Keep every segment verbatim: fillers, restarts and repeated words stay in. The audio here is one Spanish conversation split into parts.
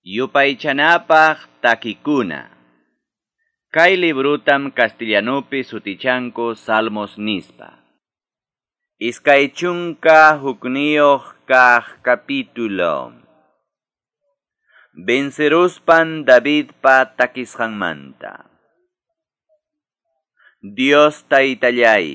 Yupaychanapaq takikuna. Kay librutam castellanopi sutichanku Salmos nispa. Iskay chunka hukniyuq kaq capítulo. Venceruspan Davidpa takisqanmanta. Dios taytallay,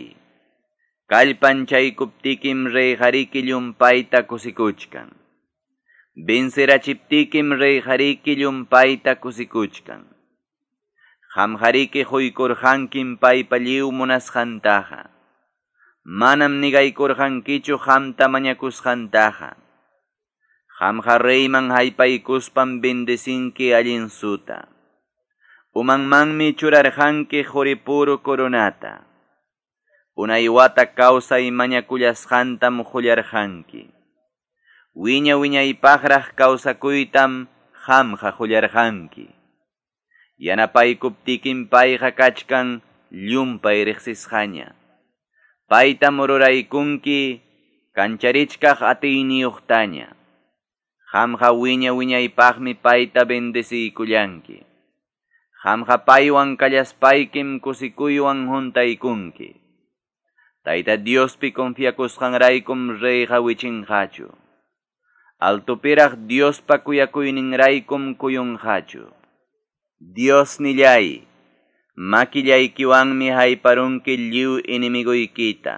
kallpanchaykuptikim reyjariki llumpayta kusikuchkan. Vencerachiptikim reyjariki llumpayta kusikuchkan. Hamjariki huykurjankim paypa lliw munasqantaqa. Manam nigaykurjankichu hamta mañakusqantaqa. Hamja reyman haypaykuspam bendecinki allin suta. Umanmanmi churarjanki juripuru coronata. Unaywata kawsay mañakullasqantam hullarjanki. Wiña wiñaypaqraq kawsakuytam hamja hullarjanki. Yanapaykuptikim payqa kachkan llumpay riqsisqaña. Paytam ruraykunki kancharichkaq atiyniyuqtaña. Hamja wiña wiñaypaqmi payta bendeciykullanki. Hamja paywan kallaspaykim kusikuywan juntaykunki. Tayta Diospi confiakusqanraykum reyqa wichinqachu. Altupiraq Diospa kuyakuyninraykum kuyunqachu. Dios nillay, makillaykiwanmi hayparunki lliw inimiguykita.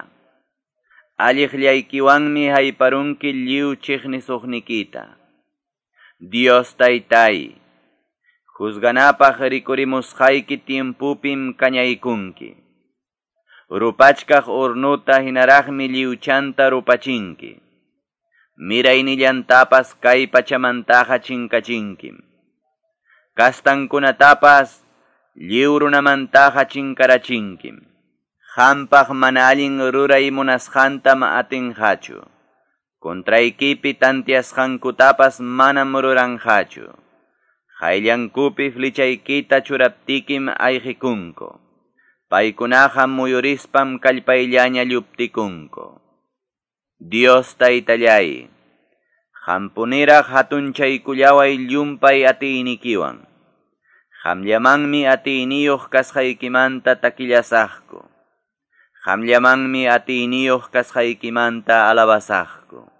Alliqllaykiwanmi hayparunki lliw chiqnisuqnikita. Dios taytay, juzganapaq rikurimusqayki tiempupim kañaykunki. Rupachkaq urnuta hinaraqmi lliwchanta rupachinki. Miraynillantapas kay pachamantaqa chinkachinkim. Kastankunatapas lliw runamantaqa chinkarachinkim. Hampaq mana allin ruray munasqantam atinqachu. Kontraykipi tantiasqankutapas manam ruranqachu. Qayllankupi flechaykita churaptikim ayqikunku. Paykunaqa muyurispam kallpayllaña lluptikunku. Dios taytallay, hampuniraq hatunchaykullaway llumpay atiynikiwan. Hamllamanmi atiyniyuq kasqaykimanta takillasaqku. Hamllamanmi atiyniyuq kasqaykimanta alabasaqku.